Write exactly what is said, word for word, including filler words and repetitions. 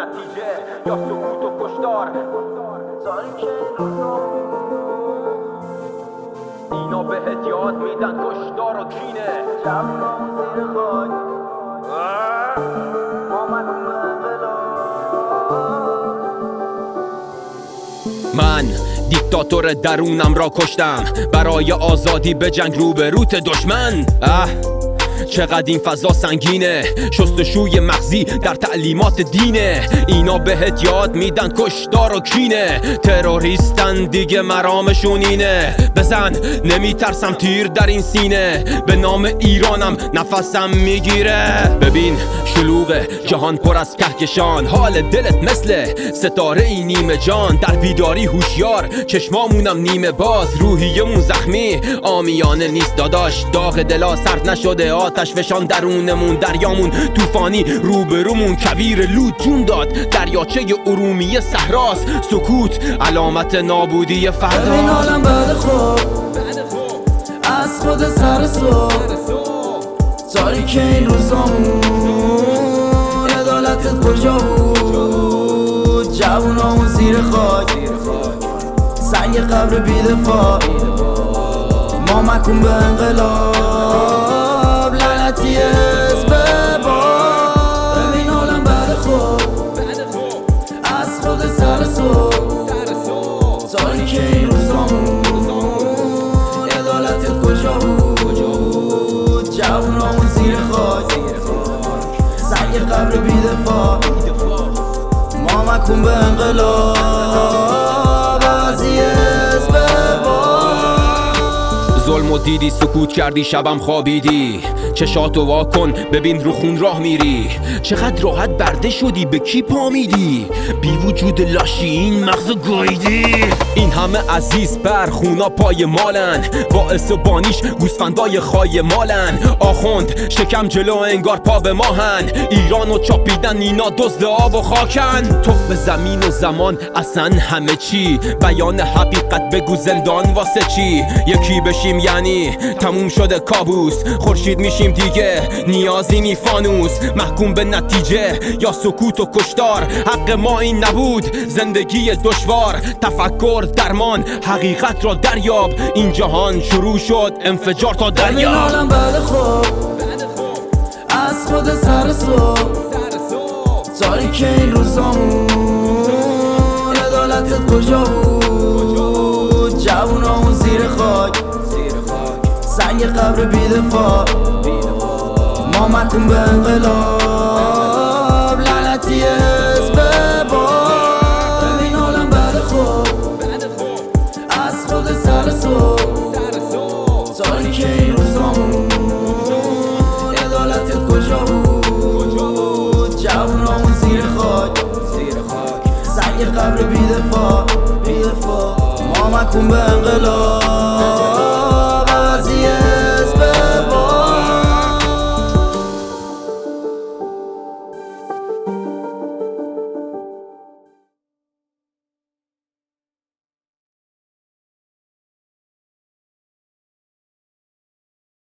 نتیجه یا سکوت و کشتار. اینا بهت یاد میدن کشتار و کینه. جمعم زیر خاک من دیکتاتور درونم را کشتم برای آزادی به جنگ رو به روت دشمن. اه چقدر این فضا سنگینه، شستشوی مغزی در تعلیمات دینه. اینا بهت یاد میدن کشتار و کینه، تروریستن دیگه مرامشون اینه. بزن نمیترسم تیر در این سینه، به نام ایرانم نفسم میگیره. ببین شلوغ جهان پر از کهکشان، حال دلت مثل ستاره ای نیمه جان. در بیداری هوشیار چشمامونم نیمه باز، روحیمون زخمی آمیانه نیست داداش. داغ دلا سرد نشده، آتش فشان درونمون، دریامون طوفانی روبرومون. کویر لود جون داد، دریاچه ارومیه صحراست. سکوت علامت نابودی فردا. ببین عالم بعد خوب از خود سر صبح، تاریک این روزامون، عدالتت کجا بود؟ جوونامون زیر خاک، سنگ قبر بیدفاع، ما مکن به انقلاب، لعنتی حزب باد. ببین عالم بعد خوب از خود سر صبح، تاریک این روزامون، عدالتت کجا بود؟ جوونامون زیر خاک، سنگ قبر بیدفاع، ما مکن به انقلاب، عوضی حزب باد. ظلم و دیدی، سکوت کردی، شبم خوابیدی. چشاتو وا کن ببین رو خون راه میری. چقدر راحت برده شدی، به کی پا میدی؟ بی وجود لاشی این مغز گایدی. این همه عزیز بر خونا پای مالن، باعث و بانیش گوسفندای خای مالن. آخوند شکم جلو انگار پا به ماهن، ایرانو چاپیدن اینا دزد آب و خاکن. تو به زمین و زمان اصلا همه چی، بیان حقیقت بگو زندان واسه چی؟ یکی بشیم یعنی تموم شده کابوس، خورشید میشیم دیگه نیازی نی فانوس. محکوم به نتیجه یا سکوت و کشتار، حق ما این نبود زندگی دشوار. تفکر درمان حقیقت را دریاب، این جهان شروع شد انفجار تا دریا. ببین عالم بعد خوب از خود سر صبح، تاریک این روزامون، عدالتت کجا بود؟ جوونامون زیر خاک، سنگ قبر بیدفاع، ما مکن به انقلاب، لعنتی حزب باد. ببین عالم بعد خوب از خود سر صبح، تاریک این روزامون، عدالتت کجا بود؟ جوونامون زیر خاک، سنگ قبر بیدفاع، ما مکن به انقلاب.